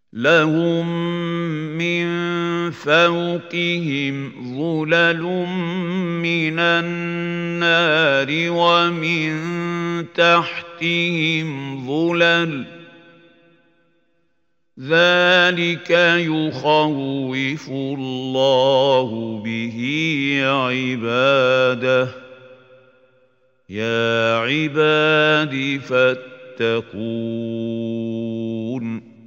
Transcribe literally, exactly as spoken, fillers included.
لهم من فوقهم ظلل من النار ومن تحتهم ظلل ذلك يخوف الله به عباده يا عباد فاتقون